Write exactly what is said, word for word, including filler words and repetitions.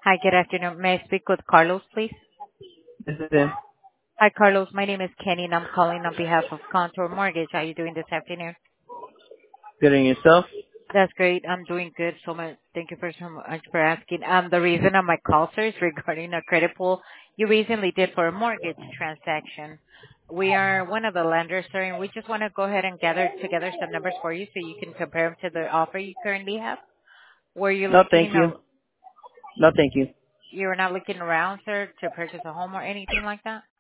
Hi, good afternoon. May I speak with Carlos, please? This is it. Hi, Carlos. My name is Kenny, and I'm calling on behalf of Contour Mortgage. How are you doing this afternoon? Good in yourself? That's great. I'm doing good. So much. Thank you for so much for asking. Um, the reason of my call, sir, is regarding a credit pull you recently did for a mortgage transaction. We are one of the lenders, sir, and we just want to go ahead and gather together some numbers for you so you can compare them to the offer you currently have. Were you No, thank looking, you. or No, thank you. you were not looking around, sir, to purchase a home or anything like that?